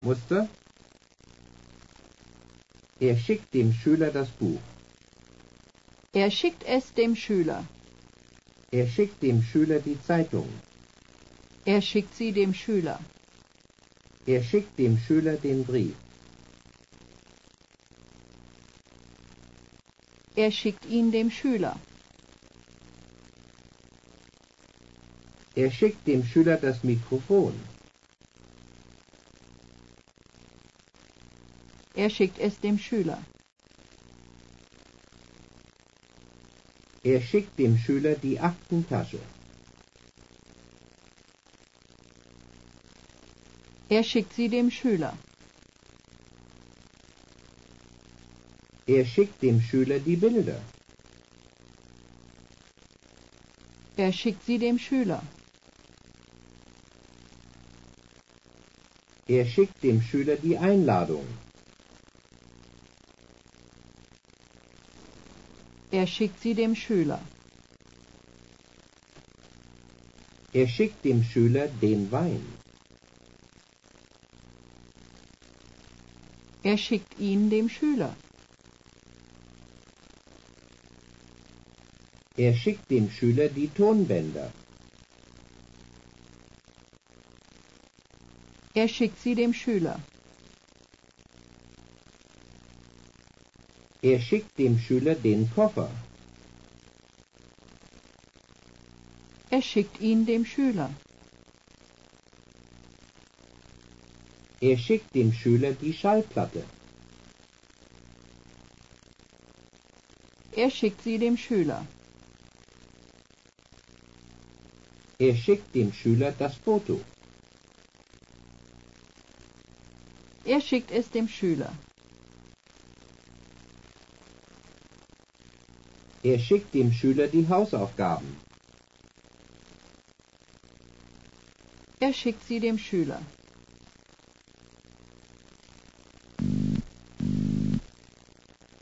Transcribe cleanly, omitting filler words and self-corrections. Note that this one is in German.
Muster. Er schickt dem Schüler das Buch. Er schickt es dem Schüler. Er schickt dem Schüler die Zeitung. Er schickt sie dem Schüler. Er schickt dem Schüler den Brief. Er schickt ihn dem Schüler. Er schickt dem Schüler das Mikrofon. Er schickt es dem Schüler. Er schickt dem Schüler die Aktentasche. Er schickt sie dem Schüler. Er schickt dem Schüler die Bilder. Er schickt sie dem Schüler. Er schickt dem Schüler die Einladung. Er schickt sie dem Schüler. Er schickt dem Schüler den Wein. Er schickt ihn dem Schüler. Er schickt dem Schüler die Tonbänder. Er schickt sie dem Schüler. Er schickt dem Schüler den Koffer. Er schickt ihn dem Schüler. Er schickt dem Schüler die Schallplatte. Er schickt sie dem Schüler. Er schickt dem Schüler das Foto. Er schickt es dem Schüler. Er schickt dem Schüler die Hausaufgaben. Er schickt sie dem Schüler.